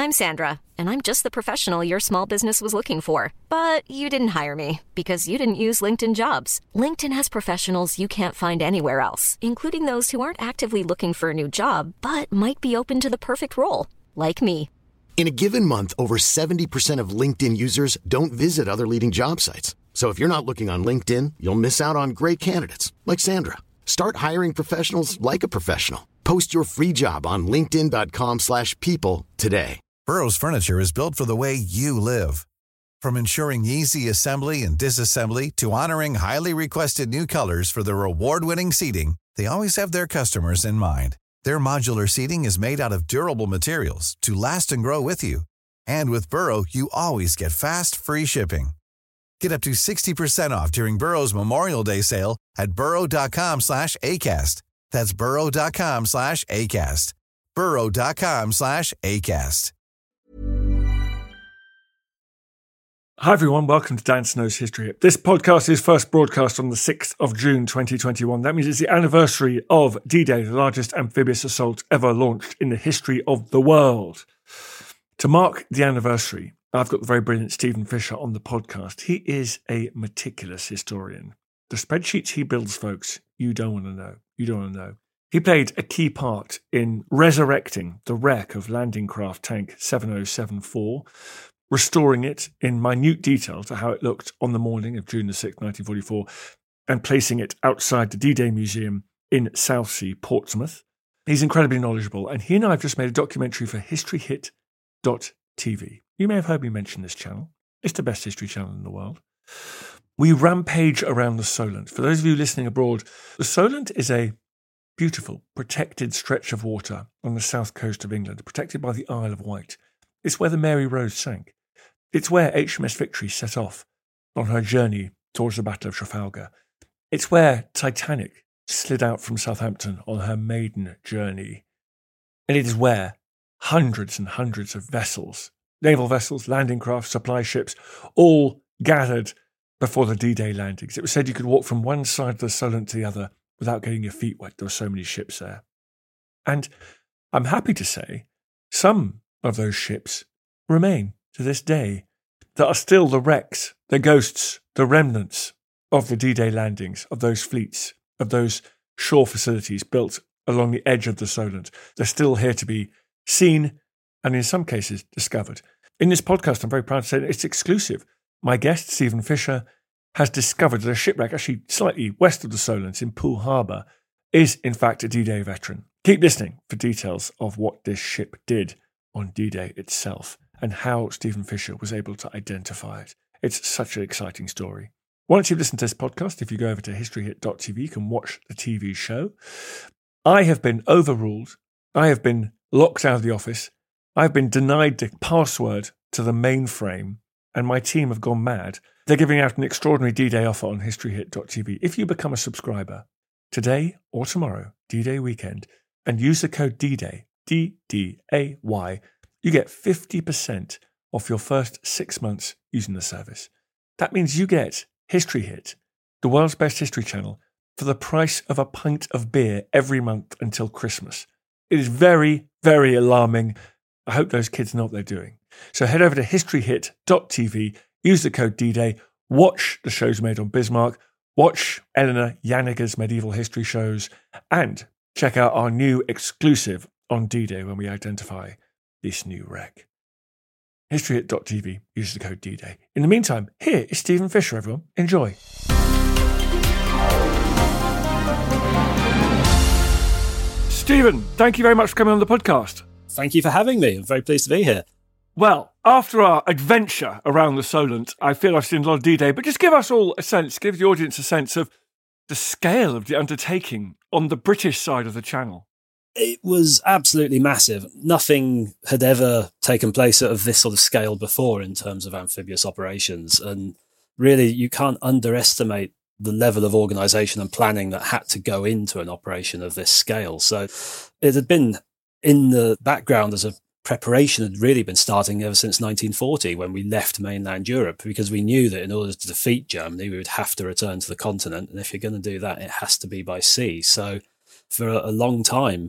I'm Sandra, and I'm just the professional your small business was looking for. But you didn't hire me because you didn't use LinkedIn Jobs. LinkedIn has professionals you can't find anywhere else, including those who aren't actively looking for a new job, but might be open to the perfect role, like me. In a given month, over 70% of LinkedIn users don't visit other leading job sites. So if you're not looking on LinkedIn, you'll miss out on great candidates like Sandra. Start hiring professionals like a professional. Post your free job on linkedin.com/people today. Burrow's furniture is built for the way you live. From ensuring easy assembly and disassembly to honoring highly requested new colors for their award-winning seating, they always have their customers in mind. Their modular seating is made out of durable materials to last and grow with you. And with Burrow, you always get fast, free shipping. Get up to 60% off during Burrow's Memorial Day sale at burrow.com/ACAST. That's burrow.com/ACAST. burrow.com/ACAST. Hi everyone, welcome to Dan Snow's History Hit. This podcast is first broadcast on the 6th of June 2021. That means it's the anniversary of D-Day, the largest amphibious assault ever launched in the history of the world. To mark the anniversary, I've got the very brilliant Stephen Fisher on the podcast. He is a meticulous historian. The spreadsheets he builds, folks, you don't want to know. You don't want to know. He played a key part in resurrecting the wreck of landing craft tank 7074, restoring it in minute detail to how it looked on the morning of June the 6th, 1944, and placing it outside the D-Day Museum in Southsea, Portsmouth. He's incredibly knowledgeable, and he and I have just made a documentary for historyhit.tv. You may have heard me mention this channel. It's the best history channel in the world. We rampage around the Solent. For those of you listening abroad, the Solent is a beautiful, protected stretch of water on the south coast of England, protected by the Isle of Wight. It's where the Mary Rose sank. It's where HMS Victory set off on her journey towards the Battle of Trafalgar. It's where Titanic slid out from Southampton on her maiden journey. And it is where hundreds and hundreds of vessels, naval vessels, landing craft, supply ships, all gathered before the D-Day landings. It was said you could walk from one side of the Solent to the other without getting your feet wet. There were so many ships there. And I'm happy to say some of those ships remain to this day. There are still the wrecks, the ghosts, the remnants of the D-Day landings, of those fleets, of those shore facilities built along the edge of the Solent. They're still here to be seen and in some cases discovered. In this podcast, I'm very proud to say that it's exclusive. My guest, Stephen Fisher, has discovered that a shipwreck actually slightly west of the Solent in Poole Harbour is in fact a D-Day veteran. Keep listening for details of what this ship did on D-Day itself and how Stephen Fisher was able to identify it. It's such an exciting story. Once you've listened to this podcast, if you go over to historyhit.tv, you can watch the TV show. I have been overruled. I have been locked out of the office. I've been denied the password to the mainframe, and my team have gone mad. They're giving out an extraordinary D-Day offer on historyhit.tv. If you become a subscriber today or tomorrow, D-Day weekend, and use the code D-Day, D-D-A-Y, you get 50% off your first 6 months using the service. That means you get History Hit, the world's best history channel, for the price of a pint of beer every month until Christmas. It is very, very alarming. I hope those kids know what they're doing. So head over to historyhit.tv, use the code D-Day, watch the shows made on Bismarck, watch Eleanor Janiger's medieval history shows, and check out our new exclusive on D-Day when we identify this new wreck. Historyhit.tv, use the code D-Day. In the meantime, here is Stephen Fisher, everyone. Enjoy. Stephen, thank you very much for coming on the podcast. Thank you for having me. I'm very pleased to be here. Well, after our adventure around the Solent, I feel I've seen a lot of D-Day, but just give us all a sense, give the audience a sense of the scale of the undertaking on the British side of the Channel. It was absolutely massive. Nothing had ever taken place of this sort of scale before in terms of amphibious operations. And really, you can't underestimate the level of organisation and planning that had to go into an operation of this scale. So it had been in the background as a preparation had really been starting ever since 1940 when we left mainland Europe, because we knew that in order to defeat Germany, we would have to return to the continent. And if you're going to do that, it has to be by sea. So for a long time,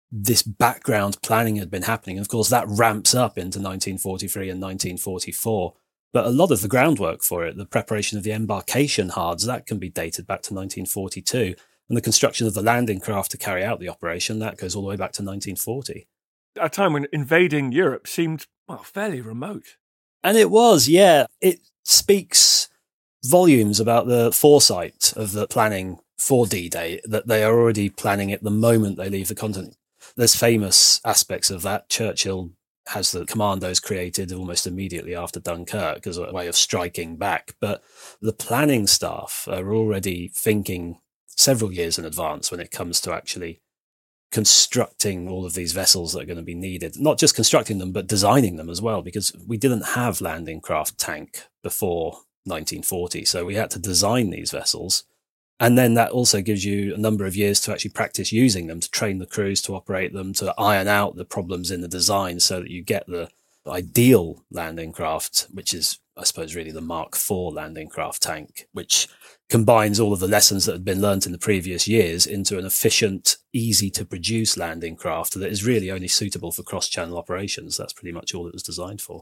this background planning had been happening. Of course, that ramps up into 1943 and 1944. But a lot of the groundwork for it, the preparation of the embarkation hards, that can be dated back to 1942. And the construction of the landing craft to carry out the operation, that goes all the way back to 1940. At a time when invading Europe seemed, well, fairly remote. And it was, yeah. It speaks volumes about the foresight of the planning for D-Day, that they are already planning it the moment they leave the continent. There's famous aspects of that. Churchill has the commandos created almost immediately after Dunkirk as a way of striking back. But the planning staff are already thinking several years in advance when it comes to actually constructing all of these vessels that are going to be needed. Not just constructing them, but designing them as well, because we didn't have landing craft tank before 1940. So we had to design these vessels. And then that also gives you a number of years to actually practice using them, to train the crews to operate them, to iron out the problems in the design so that you get the ideal landing craft, which is, I suppose, really the Mark IV landing craft tank, which combines all of the lessons that had been learnt in the previous years into an efficient, easy to produce landing craft that is really only suitable for cross-channel operations. That's pretty much all it was designed for.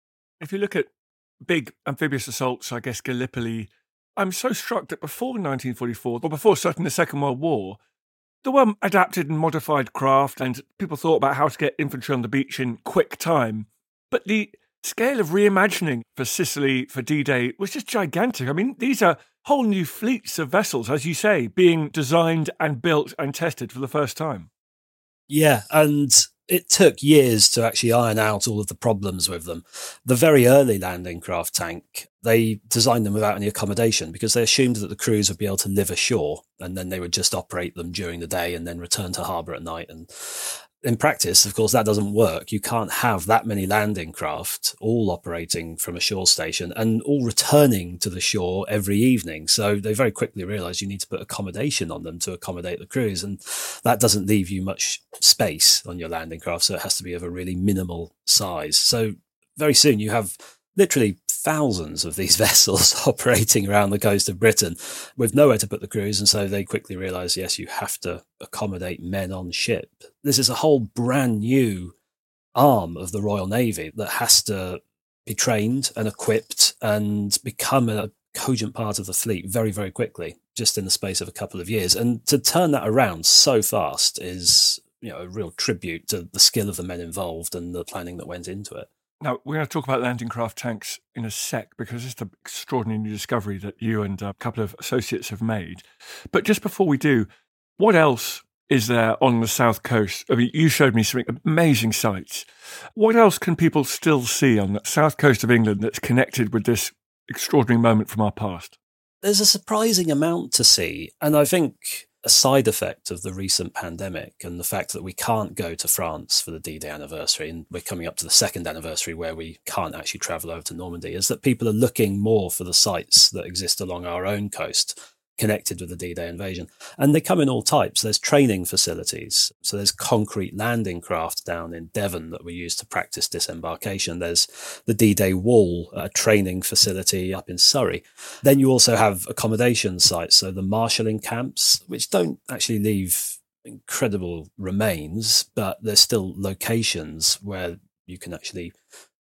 If you look at big amphibious assaults, I guess Gallipoli, I'm so struck that before 1944, or before certainly the Second World War, there were adapted and modified craft, and people thought about how to get infantry on the beach in quick time. But the scale of reimagining for Sicily, for D-Day, was just gigantic. I mean, these are whole new fleets of vessels, as you say, being designed and built and tested for the first time. Yeah, and it took years to actually iron out all of the problems with them. The very early landing craft tank, they designed them without any accommodation because they assumed that the crews would be able to live ashore and then they would just operate them during the day and then return to harbour at night. And in practice, of course, that doesn't work. You can't have that many landing craft all operating from a shore station and all returning to the shore every evening. So they very quickly realised you need to put accommodation on them to accommodate the crews. And that doesn't leave you much space on your landing craft. So it has to be of a really minimal size. So very soon you have literally thousands of these vessels operating around the coast of Britain with nowhere to put the crews. And so they quickly realised, yes, you have to accommodate men on ship. This is a whole brand new arm of the Royal Navy that has to be trained and equipped and become a cogent part of the fleet very, very quickly, just in the space of a couple of years. And to turn that around so fast is, you know, a real tribute to the skill of the men involved and the planning that went into it. Now, we're going to talk about landing craft tanks in a sec because it's an extraordinary new discovery that you and a couple of associates have made. But just before we do, what else is there on the south coast? I mean, you showed me some amazing sights. What else can people still see on the south coast of England that's connected with this extraordinary moment from our past? There's a surprising amount to see. And I think a side effect of the recent pandemic and the fact that we can't go to France for the D-Day anniversary, and we're coming up to the second anniversary where we can't actually travel over to Normandy, is that people are looking more for the sites that exist along our own coast connected with the D-Day invasion. And they come in all types. There's training facilities. So there's concrete landing craft down in Devon that we use to practice disembarkation. There's the D-Day Wall, a training facility up in Surrey. Then you also have accommodation sites. So the marshalling camps, which don't actually leave incredible remains, but there's still locations where you can actually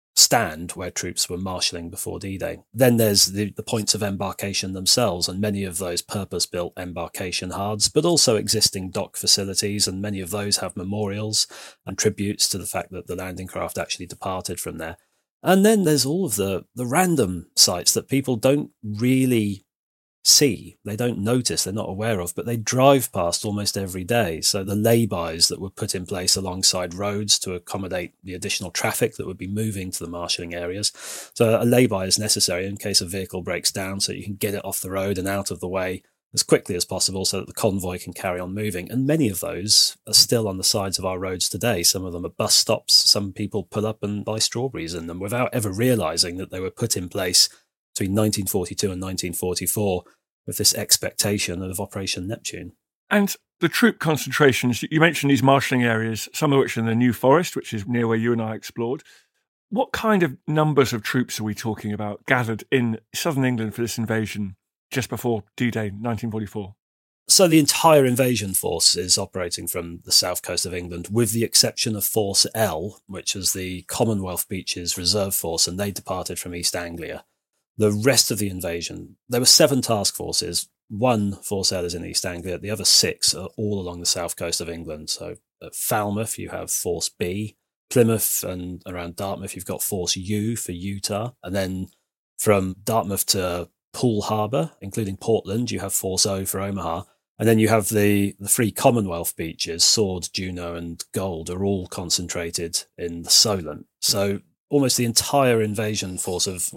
stand where troops were marshalling before D-Day. Then there's the points of embarkation themselves, and many of those purpose-built embarkation hards, but also existing dock facilities, and many of those have memorials and tributes to the fact that the landing craft actually departed from there. And then there's all of the random sites that people don't really see, they don't notice, they're not aware of, but they drive past almost every day. So the laybys that were put in place alongside roads to accommodate the additional traffic that would be moving to the marshalling areas. So a layby is necessary in case a vehicle breaks down so you can get it off the road and out of the way as quickly as possible so that the convoy can carry on moving. And many of those are still on the sides of our roads today. Some of them are bus stops. Some people pull up and buy strawberries in them without ever realising that they were put in place between 1942 and 1944 with this expectation of Operation Neptune. And the troop concentrations, you mentioned these marshalling areas, some of which are in the New Forest, which is near where you and I explored. What kind of numbers of troops are we talking about gathered in southern England for this invasion just before D-Day 1944? So the entire invasion force is operating from the south coast of England, with the exception of Force L, which is the Commonwealth Beaches Reserve Force, and they departed from East Anglia. The rest of the invasion, there were 7 task forces. 1 Force L is in East Anglia. The other 6 are all along the south coast of England. So at Falmouth, you have Force B. Plymouth and around Dartmouth, you've got Force U for Utah. And then from Dartmouth to Poole Harbour, including Portland, you have Force O for Omaha. And then you have the 3 Commonwealth beaches, Sword, Juno and Gold, are all concentrated in the Solent. So almost the entire invasion force of,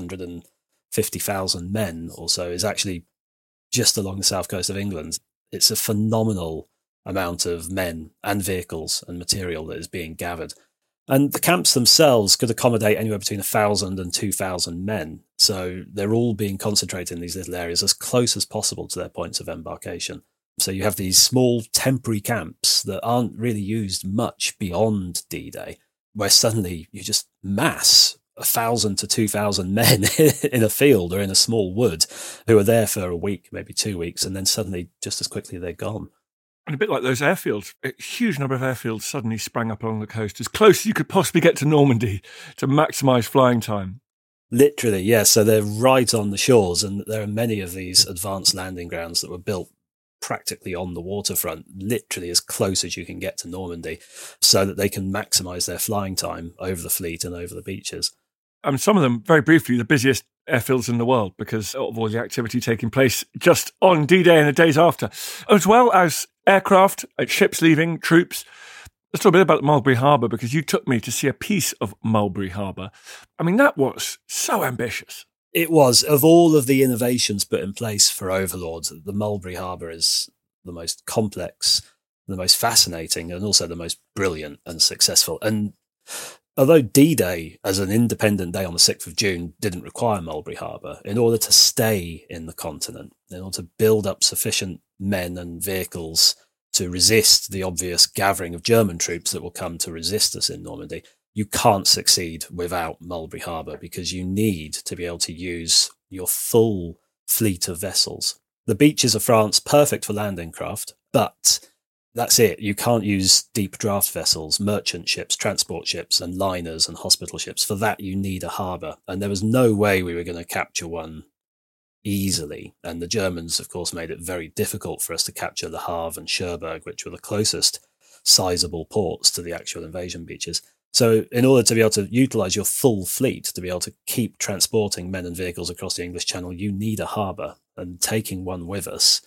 150,000 men or so is actually just along the south coast of England. It's a phenomenal amount of men and vehicles and material that is being gathered. And the camps themselves could accommodate anywhere between 1,000 and 2,000 men. So they're all being concentrated in these little areas as close as possible to their points of embarkation. So you have these small temporary camps that aren't really used much beyond D-Day, where suddenly you just mass 1,000 to 2,000 men in a field or in a small wood who are there for a week, maybe 2 weeks, and then suddenly just as quickly they're gone. And a bit like those airfields, a huge number of airfields suddenly sprang up along the coast, as close as you could possibly get to Normandy to maximise flying time. Literally, yes. So they're right on the shores, and there are many of these advanced landing grounds that were built practically on the waterfront, literally as close as you can get to Normandy, so that they can maximise their flying time over the fleet and over the beaches. Some of them, very briefly, the busiest airfields in the world because of all the activity taking place just on D-Day and the days after, as well as aircraft, ships leaving, troops. Let's talk a bit about Mulberry Harbour, because you took me to see a piece of Mulberry Harbour. I mean, that was so ambitious. It was. Of all of the innovations put in place for Overlord, the Mulberry Harbour is the most complex, the most fascinating, and also the most brilliant and successful. And although D-Day, as an independent day on the 6th of June, didn't require Mulberry Harbour, in order to stay in the continent, in order to build up sufficient men and vehicles to resist the obvious gathering of German troops that will come to resist us in Normandy, you can't succeed without Mulberry Harbour, because you need to be able to use your full fleet of vessels. The beaches of France, perfect for landing craft, but that's it. You can't use deep draft vessels, merchant ships, transport ships, and liners and hospital ships. For that, you need a harbour. And there was no way we were going to capture one easily. And the Germans, of course, made it very difficult for us to capture Le Havre and Cherbourg, which were the closest sizable ports to the actual invasion beaches. So in order to be able to utilise your full fleet, to be able to keep transporting men and vehicles across the English Channel, you need a harbour. And taking one with us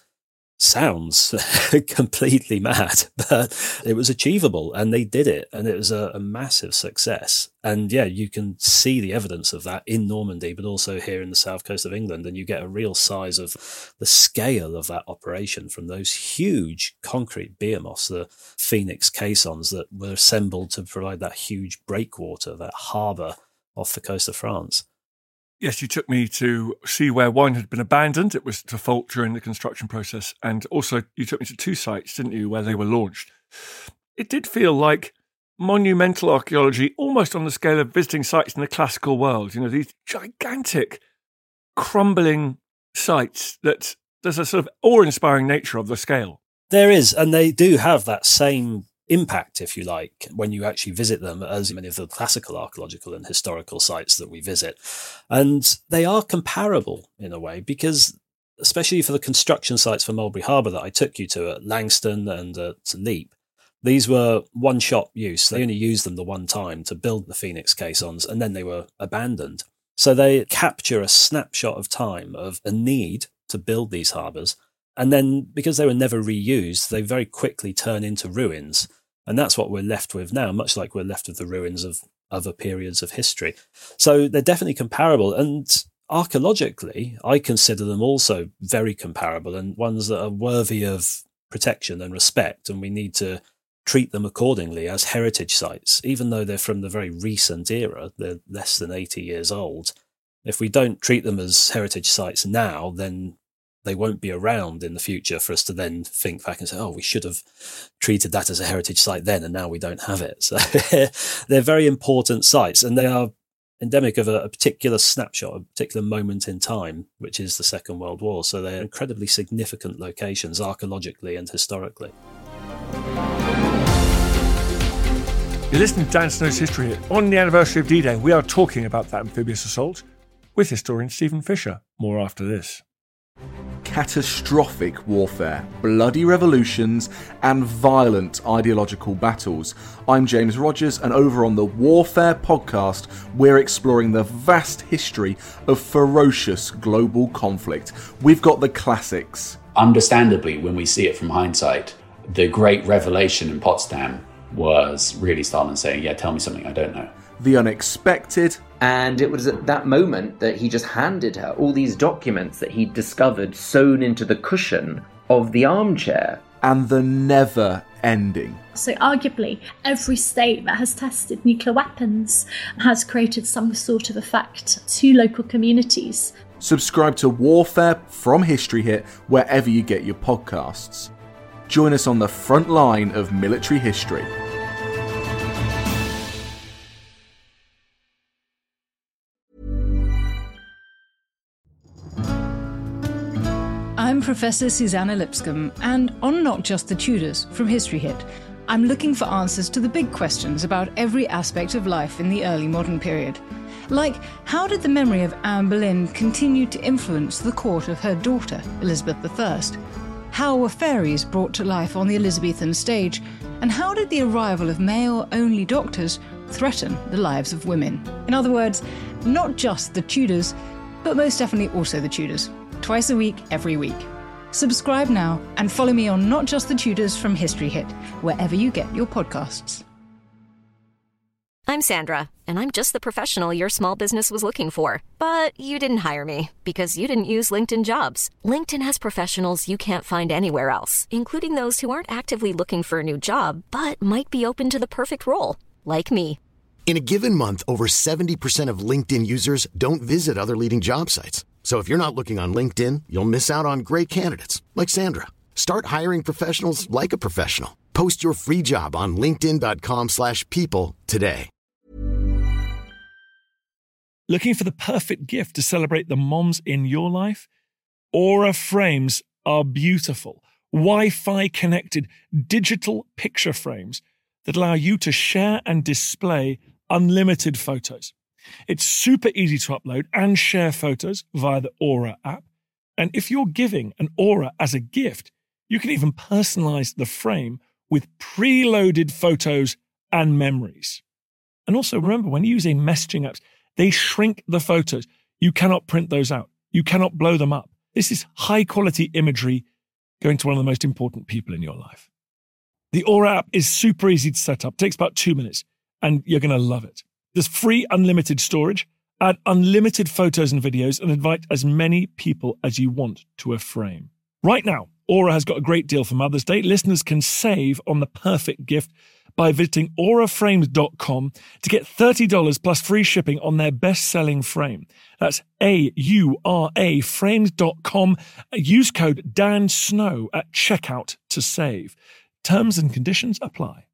sounds completely mad, but it was achievable, and they did it, and it was a massive success. And yeah, you can see the evidence of that in Normandy, but also here in the south coast of England, and you get a real size of the scale of that operation from those huge concrete behemoths, the Phoenix caissons that were assembled to provide that huge breakwater, that harbour off the coast of France. Yes, you took me to see where one had been abandoned. It was to fault during the construction process. And also you took me to 2 sites, didn't you, where they were launched. It did feel like monumental archaeology, almost on the scale of visiting sites in the classical world. You know, these gigantic, crumbling sites that there's a sort of awe-inspiring nature of the scale. There is, and they do have that same impact, if you like, when you actually visit them, as many of the classical archaeological and historical sites that we visit. And they are comparable in a way, because especially for the construction sites for Mulberry Harbour that I took you to at Langston and at Leap, these were one-shot use. They only used them the one time to build the Phoenix caissons, and then they were abandoned. So they capture a snapshot of time of a need to build these harbours. And then, because they were never reused, they very quickly turn into ruins. And that's what we're left with now, much like we're left with the ruins of other periods of history. So they're definitely comparable. And archaeologically, I consider them also very comparable, and ones that are worthy of protection and respect. And we need to treat them accordingly as heritage sites, even though they're from the very recent era. They're less than 80 years old. If we don't treat them as heritage sites now, then they won't be around in the future for us to then think back and say, oh, we should have treated that as a heritage site then, and now we don't have it. So they're very important sites, and they are endemic of a particular snapshot, a particular moment in time, which is the Second World War. So they're incredibly significant locations, archaeologically and historically. You're listening to Dan Snow's History Hit. On the anniversary of D-Day, we are talking about that amphibious assault with historian Stephen Fisher. More after this. Catastrophic warfare, bloody revolutions, and violent ideological battles. I'm James Rogers, and over on the Warfare podcast, we're exploring the vast history of ferocious global conflict. We've got the classics. Understandably, when we see it from hindsight, the great revelation in Potsdam was really Stalin saying, yeah, tell me something I don't know. The unexpected. And it was at that moment that he just handed her all these documents that he'd discovered sewn into the cushion of the armchair. And the never ending. So arguably, every state that has tested nuclear weapons has created some sort of effect to local communities. Subscribe to Warfare from History Hit wherever you get your podcasts. Join us on the front line of military history. I'm Professor Susanna Lipscomb, and on Not Just the Tudors from History Hit, I'm looking for answers to the big questions about every aspect of life in the early modern period. Like, how did the memory of Anne Boleyn continue to influence the court of her daughter, Elizabeth I? How were fairies brought to life on the Elizabethan stage? And how did the arrival of male-only doctors threaten the lives of women? In other words, not just the Tudors, but most definitely also the Tudors. Twice a week, every week. Subscribe now and follow me on Not Just the Tudors from History Hit, wherever you get your podcasts. I'm Sandra, and I'm just the professional your small business was looking for. But you didn't hire me because you didn't use LinkedIn Jobs. LinkedIn has professionals you can't find anywhere else, including those who aren't actively looking for a new job, but might be open to the perfect role, like me. In a given month, over 70% of LinkedIn users don't visit other leading job sites. So if you're not looking on LinkedIn, you'll miss out on great candidates like Sandra. Start hiring professionals like a professional. Post your free job on linkedin.com/people today. Looking for the perfect gift to celebrate the moms in your life? Aura frames are beautiful, Wi-Fi connected digital picture frames that allow you to share and display unlimited photos. It's super easy to upload and share photos via the Aura app. And if you're giving an Aura as a gift, you can even personalize the frame with preloaded photos and memories. And also remember, when using messaging apps, they shrink the photos. You cannot print those out. You cannot blow them up. This is high quality imagery going to one of the most important people in your life. The Aura app is super easy to set up. It takes about 2 minutes and you're going to love it. There's free unlimited storage, add unlimited photos and videos, and invite as many people as you want to a frame. Right now, Aura has got a great deal for Mother's Day. Listeners can save on the perfect gift by visiting auraframes.com to get $30 plus free shipping on their best-selling frame. That's AURA frames.com. Use code DANSNOW at checkout to save. Terms and conditions apply.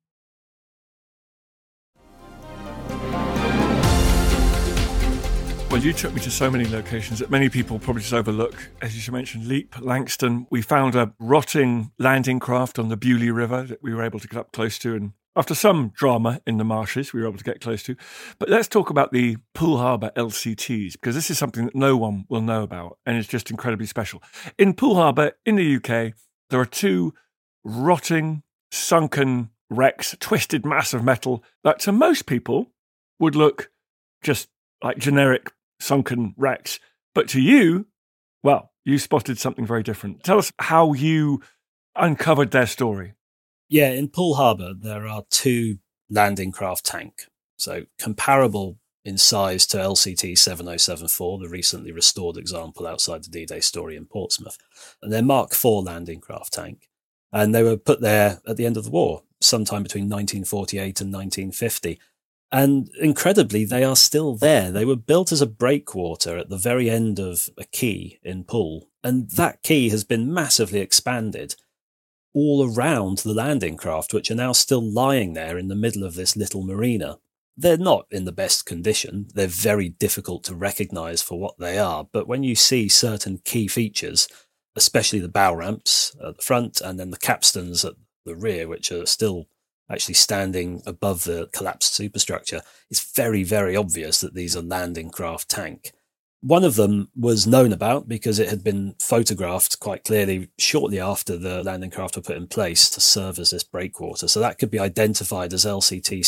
Well, you took me to so many locations that many people probably just overlook. As you mentioned, Leap, Langston. We found a rotting landing craft on the Beaulieu River that we were able to get up close to. And after some drama in the marshes, we were able to get close to. But let's talk about the Poole Harbour LCTs, because this is something that no one will know about. And it's just incredibly special. In Poole Harbour, in the UK, there are two rotting, sunken wrecks, twisted mass of metal that to most people would look just like generic sunken wrecks. But to you, well, you spotted something very different. Tell us how you uncovered their story. Yeah, in Poole Harbour, there are two landing craft tank. So comparable in size to LCT 7074, the recently restored example outside the D-Day story in Portsmouth. And they're Mark IV landing craft tank. And they were put there at the end of the war, sometime between 1948 and 1950. And incredibly, they are still there. They were built as a breakwater at the very end of a quay in Poole. And that quay has been massively expanded all around the landing craft, which are now still lying there in the middle of this little marina. They're not in the best condition. They're very difficult to recognise for what they are. But when you see certain key features, especially the bow ramps at the front and then the capstans at the rear, which are still actually standing above the collapsed superstructure, it's very, very obvious that these are landing craft tank. One of them was known about because it had been photographed quite clearly shortly after the landing craft were put in place to serve as this breakwater. So that could be identified as LCT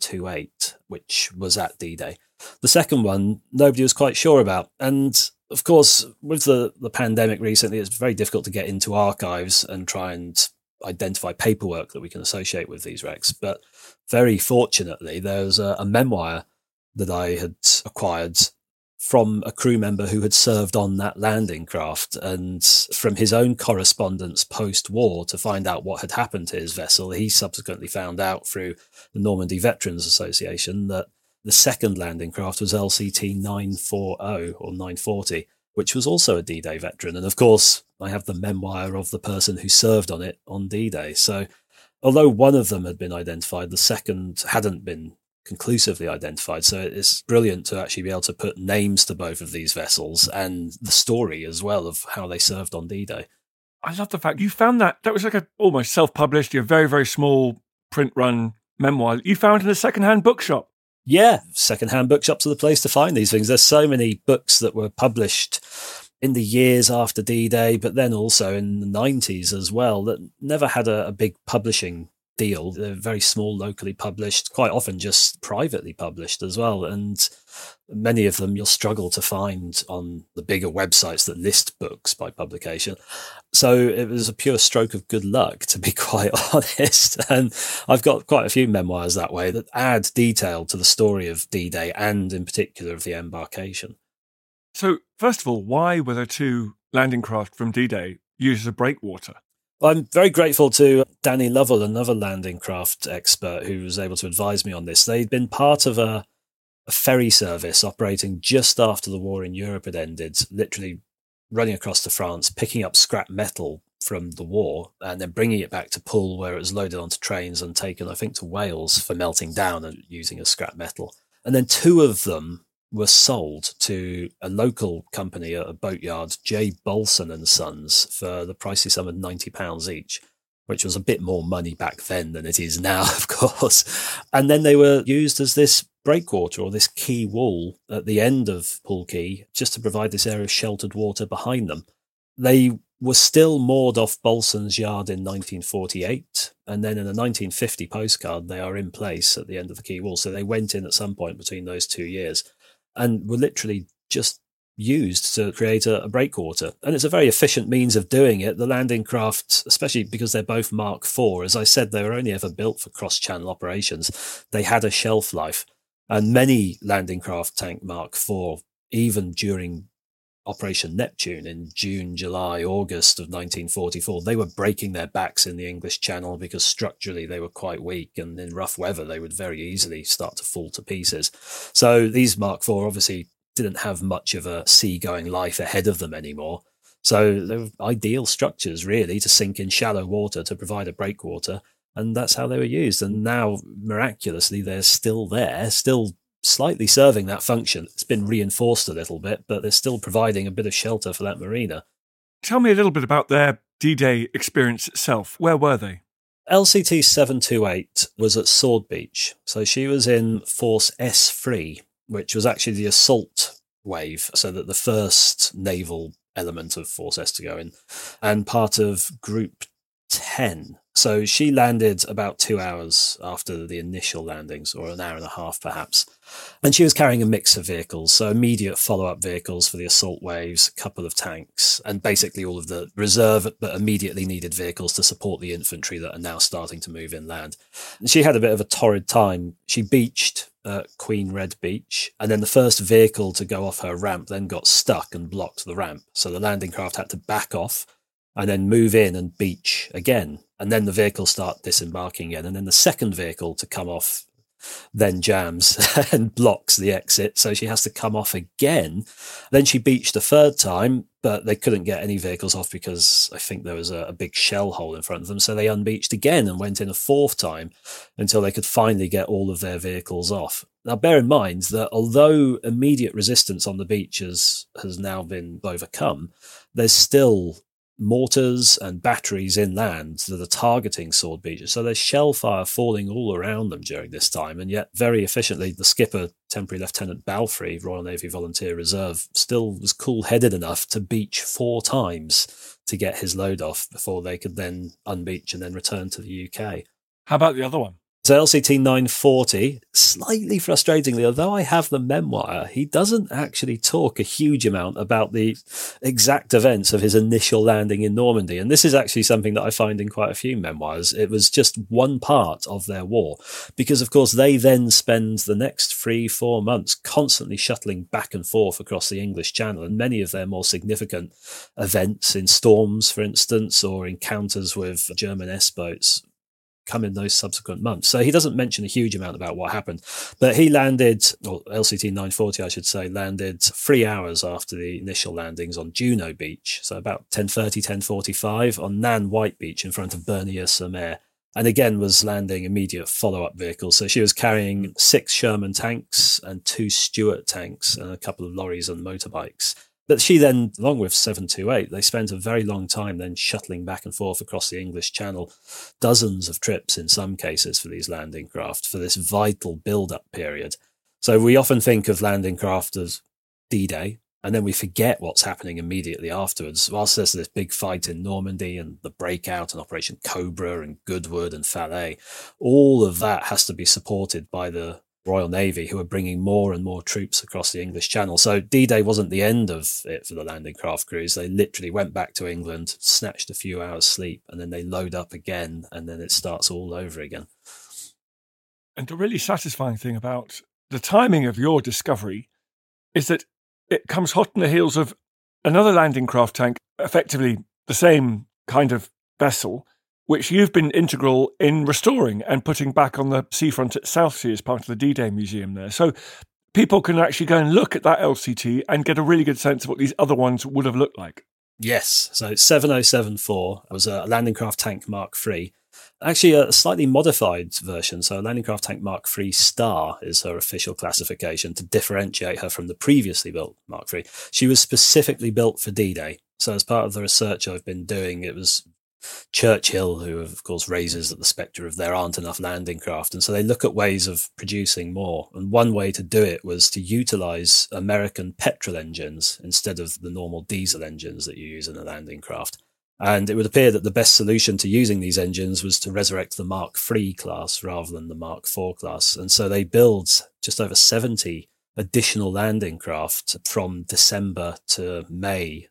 728, which was at D-Day. The second one, nobody was quite sure about. And of course, with the pandemic recently, it's very difficult to get into archives and try and identify paperwork that we can associate with these wrecks. But very fortunately, there's a memoir that I had acquired from a crew member who had served on that landing craft, and from his own correspondence post-war to find out what had happened to his vessel. He subsequently found out through the Normandy Veterans Association that the second landing craft was LCT 940 or 940, which was also a D-Day veteran. And of course, I have the memoir of the person who served on it on D-Day. So although one of them had been identified, the second hadn't been conclusively identified. So it's brilliant to actually be able to put names to both of these vessels and the story as well of how they served on D-Day. I love the fact you found that was like a almost self-published, your very, very small print run memoir you found in a secondhand bookshop. Yeah, secondhand bookshops are the place to find these things. There's so many books that were published in the years after D-Day, but then also in the 90s as well, that never had a big publishing deal. They're very small, locally published, quite often just privately published as well. And many of them you'll struggle to find on the bigger websites that list books by publication. So it was a pure stroke of good luck, to be quite honest. And I've got quite a few memoirs that way that add detail to the story of D-Day and in particular of the embarkation. So first of all, why were there two landing craft from D-Day used as a breakwater? I'm very grateful to Danny Lovell, another landing craft expert who was able to advise me on this. They'd been part of a ferry service operating just after the war in Europe had ended, literally running across to France, picking up scrap metal from the war and then bringing it back to Poole, where it was loaded onto trains and taken, I think, to Wales for melting down and using as scrap metal. And then two of them were sold to a local company at a boatyard, J. Bolson and Sons, for the pricey sum of £90 each, which was a bit more money back then than it is now, of course. And then they were used as this breakwater or this quay wall at the end of Poole Quay, just to provide this area of sheltered water behind them. They were still moored off Bolson's yard in 1948, and then in a 1950 postcard, they are in place at the end of the quay wall. So they went in at some point between those 2 years and were literally just used to create a breakwater. And it's a very efficient means of doing it. The landing craft, especially because they're both Mark IV, as I said, they were only ever built for cross-channel operations. They had a shelf life. And many landing craft tank Mark IV, even during Operation Neptune in June, July, August of 1944, they were breaking their backs in the English Channel because structurally they were quite weak, and in rough weather they would very easily start to fall to pieces. So these Mark IV obviously didn't have much of a seagoing life ahead of them anymore. So they were ideal structures really to sink in shallow water to provide a breakwater, and that's how they were used. And now miraculously they're still there, still slightly serving that function. It's been reinforced a little bit, but they're still providing a bit of shelter for that marina. Tell me a little bit about their D-Day experience itself. Where were they? LCT 728 was at Sword Beach. So she was in Force S3, which was actually the assault wave, so that the first naval element of Force S to go in, and part of Group 10. So she landed about 2 hours after the initial landings, or an hour and a half perhaps. And she was carrying a mix of vehicles, so immediate follow-up vehicles for the assault waves, a couple of tanks, and basically all of the reserve but immediately needed vehicles to support the infantry that are now starting to move inland. And she had a bit of a torrid time. She beached at Queen Red Beach, and then the first vehicle to go off her ramp then got stuck and blocked the ramp. So the landing craft had to back off and then move in and beach again. And then the vehicles start disembarking again. And then the second vehicle to come off then jams and blocks the exit. So she has to come off again. Then she beached a third time, but they couldn't get any vehicles off because I think there was a big shell hole in front of them. So they unbeached again and went in a fourth time until they could finally get all of their vehicles off. Now, bear in mind that although immediate resistance on the beach has now been overcome, there's still mortars and batteries inland that are targeting Sword Beach. So there's shell fire falling all around them during this time. And yet, very efficiently, the skipper, Temporary Lieutenant Balfrey, Royal Navy Volunteer Reserve, still was cool-headed enough to beach 4 times to get his load off before they could then unbeach and then return to the UK. How about the other one? So LCT 940, slightly frustratingly, although I have the memoir, he doesn't actually talk a huge amount about the exact events of his initial landing in Normandy. And this is actually something that I find in quite a few memoirs. It was just one part of their war, because of course they then spend the next 3-4 months constantly shuttling back and forth across the English Channel. And many of their more significant events in storms, for instance, or encounters with German S-boats come in those subsequent months. So he doesn't mention a huge amount about what happened, but he landed, or LCT 940, I should say, landed 3 hours after the initial landings on Juno Beach. So about 10:30, 10:45 on Nan White Beach in front of Bernier-sur-Mer. And again, was landing immediate follow-up vehicles. So she was carrying 6 Sherman tanks and 2 Stuart tanks and a couple of lorries and motorbikes. But she then, along with 728, they spent a very long time then shuttling back and forth across the English Channel, dozens of trips in some cases for these landing craft, for this vital build-up period. So we often think of landing craft as D-Day, and then we forget what's happening immediately afterwards. Whilst there's this big fight in Normandy and the breakout and Operation Cobra and Goodwood and Falaise, all of that has to be supported by the Royal Navy, who are bringing more and more troops across the English Channel. So D-Day wasn't the end of it for the landing craft crews. They literally went back to England, snatched a few hours sleep, and then they load up again, and then it starts all over again. And the really satisfying thing about the timing of your discovery is that it comes hot on the heels of another landing craft tank, effectively the same kind of vessel, which you've been integral in restoring and putting back on the seafront at Southsea as part of the D-Day Museum there. So people can actually go and look at that LCT and get a really good sense of what these other ones would have looked like. Yes, so 7074 was a landing craft tank Mark III. Actually, a slightly modified version. So a landing craft tank Mark III Star is her official classification to differentiate her from the previously built Mark III. She was specifically built for D-Day. So as part of the research I've been doing, it was Churchill, who of course raises the spectre of there aren't enough landing craft. And so they look at ways of producing more. And one way to do it was to utilize American petrol engines instead of the normal diesel engines that you use in a landing craft. And it would appear that the best solution to using these engines was to resurrect the Mark III class rather than the Mark IV class. And so they build just over 70 additional landing craft from December to May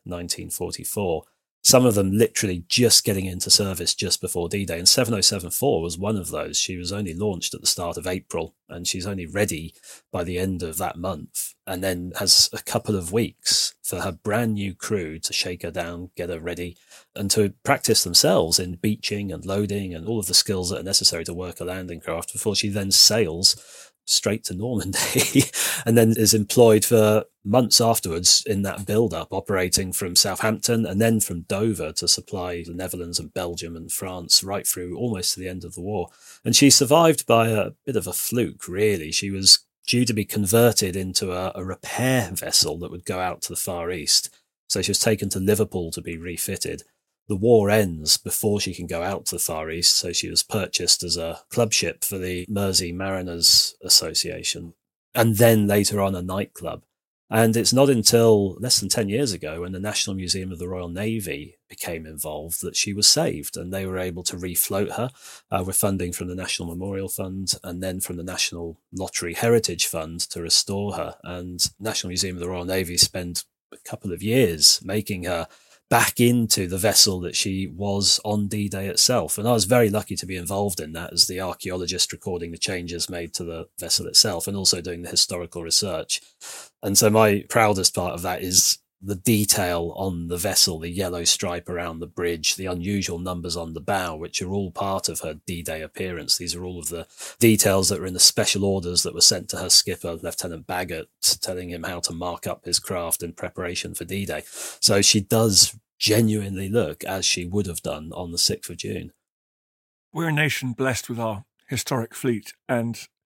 1944. Some of them literally just getting into service just before D-Day. And 7074 was one of those. She was only launched at the start of April, and she's only ready by the end of that month, and then has a couple of weeks for her brand new crew to shake her down, get her ready, and to practice themselves in beaching and loading and all of the skills that are necessary to work a landing craft before she then sails straight to Normandy and then is employed for months afterwards in that build-up, operating from Southampton and then from Dover to supply the Netherlands and Belgium and France right through almost to the end of the war. And she survived by a bit of a fluke, really. She was due to be converted into a repair vessel that would go out to the Far East. So she was taken to Liverpool to be refitted. The war ends before she can go out to the Far East, so she was purchased as a club ship for the Mersey Mariners Association, and then later on a nightclub. And it's not until less than 10 years ago, when the National Museum of the Royal Navy became involved, that she was saved, and they were able to refloat her with funding from the National Memorial Fund and then from the National Lottery Heritage Fund to restore her. And National Museum of the Royal Navy spent a couple of years making her back into the vessel that she was on D-Day itself. And I was very lucky to be involved in that as the archaeologist, recording the changes made to the vessel itself and also doing the historical research. And so my proudest part of that is the detail on the vessel, the yellow stripe around the bridge, the unusual numbers on the bow, which are all part of her D-Day appearance. These are all of the details that were in the special orders that were sent to her skipper, Lieutenant Baggott, telling him how to mark up his craft in preparation for D-Day. So she does genuinely look as she would have done on the 6th of June. We're a nation blessed with our historic fleet, and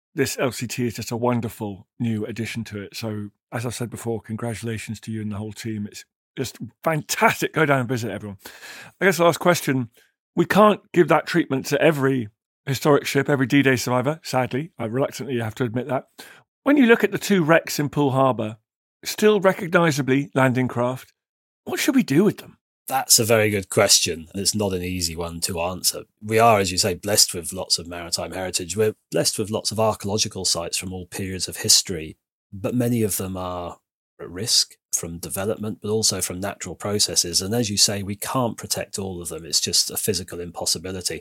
this LCT is just a wonderful new addition to it. So, as I said before, congratulations to you and the whole team. It's just fantastic. Go down and visit, everyone. I guess the last question, we can't give that treatment to every historic ship, every D-Day survivor, sadly. I reluctantly have to admit that. When you look at the 2 wrecks in Poole Harbour, still recognisably landing craft, what should we do with them? That's a very good question, and it's not an easy one to answer. We are, as you say, blessed with lots of maritime heritage. We're blessed with lots of archaeological sites from all periods of history, but many of them are at risk from development, but also from natural processes. And as you say, we can't protect all of them. It's just a physical impossibility.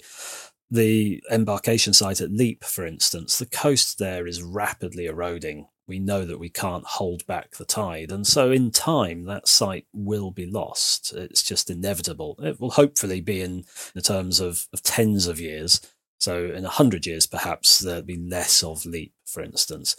The embarkation site at Leap, for instance, the coast there is rapidly eroding. We know that we can't hold back the tide. And so in time, that site will be lost. It's just inevitable. It will hopefully be in the terms of tens of years. So in 100 years, perhaps, there'll be less of Leap, for instance.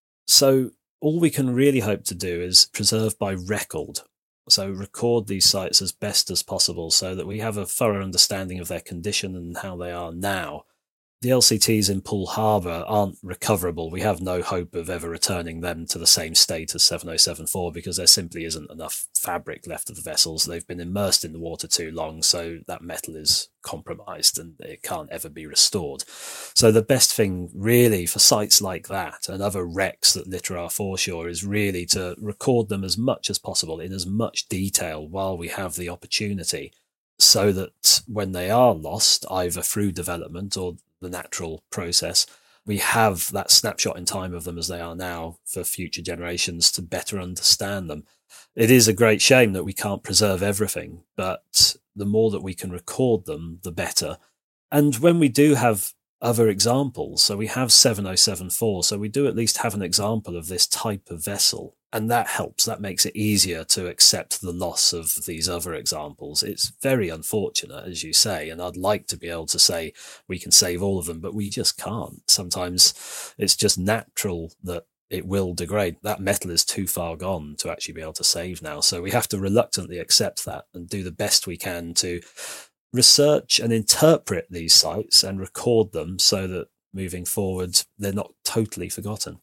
So all we can really hope to do is preserve by record. So record these sites as best as possible so that we have a thorough understanding of their condition and how they are now. The LCTs in Poole Harbour aren't recoverable. We have no hope of ever returning them to the same state as 7074 because there simply isn't enough fabric left of the vessels. They've been immersed in the water too long, so that metal is compromised and it can't ever be restored. So the best thing really for sites like that and other wrecks that litter our foreshore is really to record them as much as possible in as much detail while we have the opportunity, so that when they are lost, either through development or the natural process, we have that snapshot in time of them as they are now for future generations to better understand them. It is a great shame that we can't preserve everything, but the more that we can record them, the better. And when we do have other examples, so we have 7074, so we do at least have an example of this type of vessel. And that helps. That makes it easier to accept the loss of these other examples. It's very unfortunate, as you say, and I'd like to be able to say we can save all of them, but we just can't. Sometimes it's just natural that it will degrade. That metal is too far gone to actually be able to save now. So we have to reluctantly accept that and do the best we can to research and interpret these sites and record them so that moving forward, they're not totally forgotten.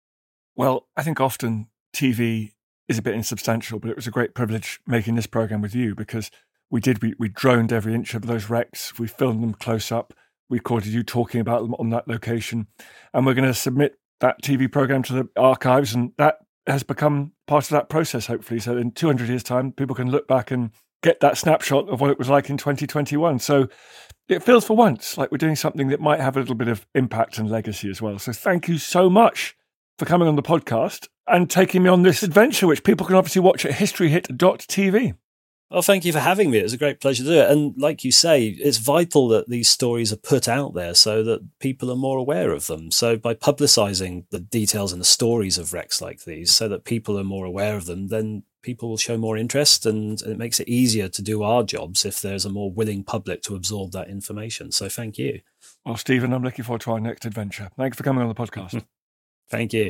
Well, I think often TV is a bit insubstantial, but it was a great privilege making this program with you because we droned every inch of those wrecks. We filmed them close up. We recorded you talking about them on that location. And we're going to submit that TV program to the archives, and that has become part of that process, hopefully. So in 200 years' time, people can look back and get that snapshot of what it was like in 2021. So it feels for once like we're doing something that might have a little bit of impact and legacy as well. So thank you so much for coming on the podcast and taking me on this adventure, which people can obviously watch at historyhit.tv. Well, thank you for having me. It was a great pleasure to do it. And like you say, it's vital that these stories are put out there so that people are more aware of them. So by publicising the details and the stories of wrecks like these so that people are more aware of them, then people will show more interest, and it makes it easier to do our jobs if there's a more willing public to absorb that information. So thank you. Well, Stephen, I'm looking forward to our next adventure. Thanks for coming on the podcast. Thank you.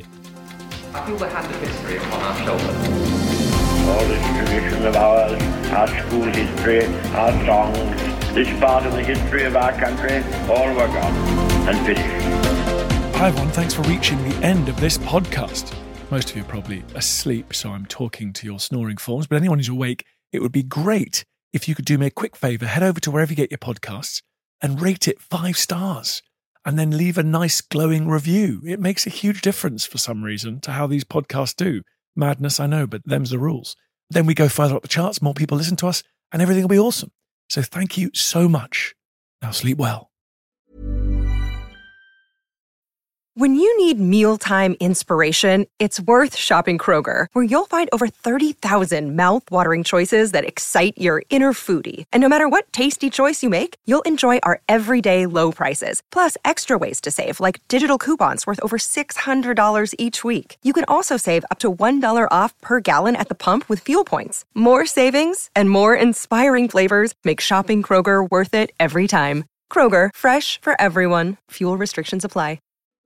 I feel the hand of history upon our shoulders. All this tradition of ours, our school history, our songs, this part of the history of our country, all were gone and finished. Hi everyone, thanks for reaching the end of this podcast. Most of you are probably asleep, so I'm talking to your snoring forms, but anyone who's awake, it would be great if you could do me a quick favour, head over to wherever you get your podcasts and rate it 5 stars. And then leave a nice glowing review. It makes a huge difference for some reason to how these podcasts do. Madness, I know, but them's the rules. Then we go further up the charts, more people listen to us, and everything will be awesome. So thank you so much. Now sleep well. When you need mealtime inspiration, it's worth shopping Kroger, where you'll find over 30,000 mouth-watering choices that excite your inner foodie. And no matter what tasty choice you make, you'll enjoy our everyday low prices, plus extra ways to save, like digital coupons worth over $600 each week. You can also save up to $1 off per gallon at the pump with fuel points. More savings and more inspiring flavors make shopping Kroger worth it every time. Kroger, fresh for everyone. Fuel restrictions apply.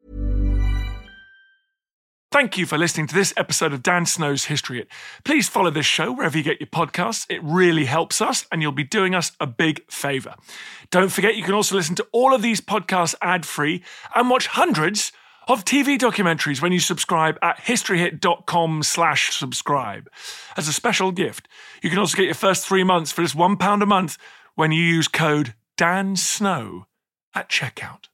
Thank you for listening to this episode of Dan Snow's History Hit. Please follow this show wherever you get your podcasts. It really helps us, and you'll be doing us a big favour. Don't forget, you can also listen to all of these podcasts ad-free and watch hundreds of TV documentaries when you subscribe at historyhit.com/subscribe. As a special gift, you can also get your first 3 months for just £1 a month when you use code DANSNOW at checkout.